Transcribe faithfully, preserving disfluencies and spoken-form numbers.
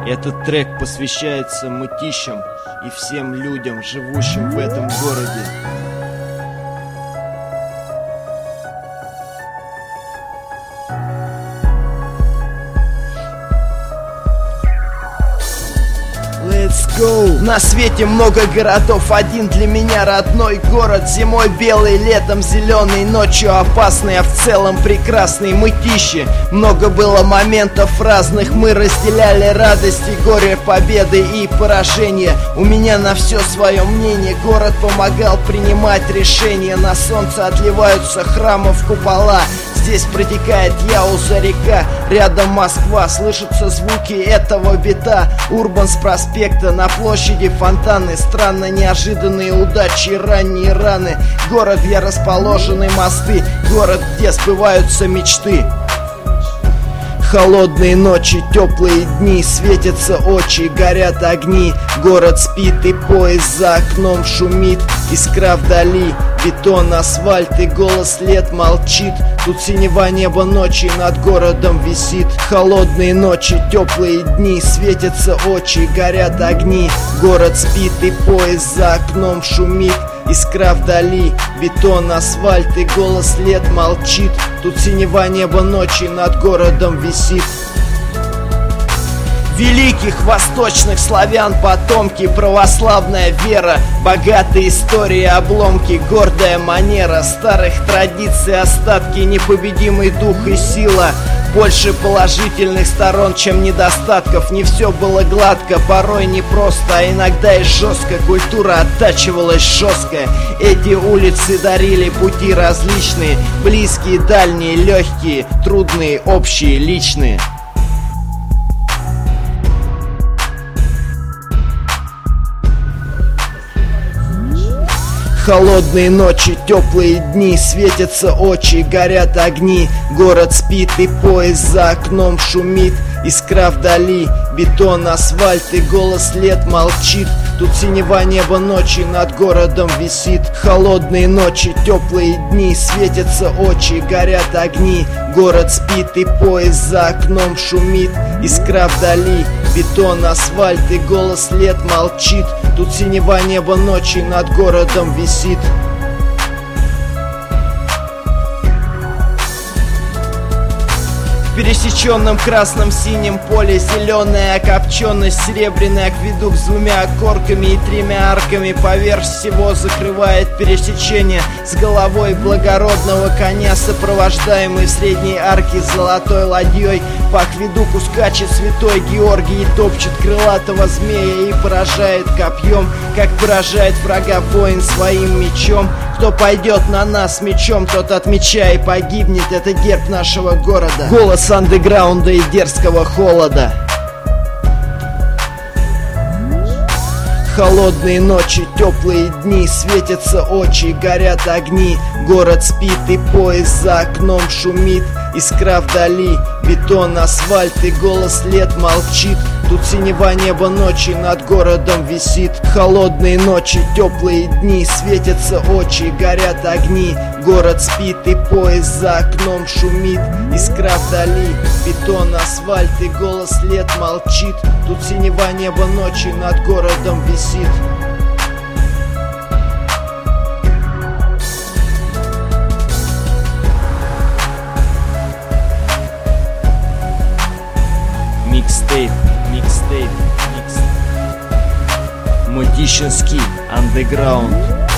Этот трек посвящается мытищам и всем людям, живущим в этом городе. Let's go! На свете много городов, один для меня родной город. Зимой белый, летом зеленый, ночью опасный, а в целом прекрасный. Мытищи. Много было моментов разных, мы разделяли радости, горе, победы и поражения. У меня на все свое мнение, город помогал принимать решения. На солнце отливаются храмов купола. Здесь протекает Яуза река, рядом Москва, слышатся звуки этого бита. Урбан с проспекта, на площади фонтаны, странно неожиданные удачи, ранние раны. Город, где расположены мосты, город, где сбываются мечты. Холодные ночи, теплые дни, светятся очи, горят огни. Город спит и поезд за окном шумит, искра вдали, бетон, асфальт и голос лет молчит. Тут синева неба ночи над городом висит. Холодные ночи, теплые дни, светятся очи, горят огни. Город спит и поезд за окном шумит, искра вдали, бетон, асфальт и голос лет молчит. Тут синева неба ночи над городом висит. Великих восточных славян потомки, православная вера, богатые истории, обломки, гордая манера старых традиций, остатки, непобедимый дух и сила. Больше положительных сторон, чем недостатков. Не все было гладко, порой непросто, а иногда и жестко. Культура оттачивалась жестко. Эти улицы дарили пути различные, близкие, дальние, легкие, трудные, общие, личные. Холодные ночи, теплые дни, светятся очи, горят огни. Город спит и поезд за окном шумит, искра вдали, бетон, асфальт и голос лет молчит. Тут синева неба ночи над городом висит. Холодные ночи, теплые дни, светятся очи, горят огни. Город спит и поезд за окном шумит, искра вдали, бетон, асфальт и голос лет молчит. Тут синева неба ночи над городом висит. В пересеченном красном синем поле зеленая окопченность, серебряный акведук с двумя окорками и тремя арками поверх всего закрывает пересечение. С головой благородного коня, сопровождаемый в средней арке золотой ладьей, по акведуку скачет святой Георгий и топчет крылатого змея и поражает копьем, как поражает врага воин своим мечом. Кто пойдет на нас мечом, тот от меча и погибнет. Это герб нашего города, голос андеграунда и дерзкого холода. Холодные ночи, теплые дни, светятся очи, горят огни. Город спит и поезд за окном шумит, искра вдали, бетон, асфальт и голос лет молчит. Тут синева неба ночи над городом висит. Холодные ночи, теплые дни, светятся очи, горят огни. Город спит и поезд за окном шумит, искра вдали, бетон, асфальт и голос лет молчит. Тут синева неба ночи над городом висит. Микстейп, микстейп, микстейп. Мытищинский андеграунд.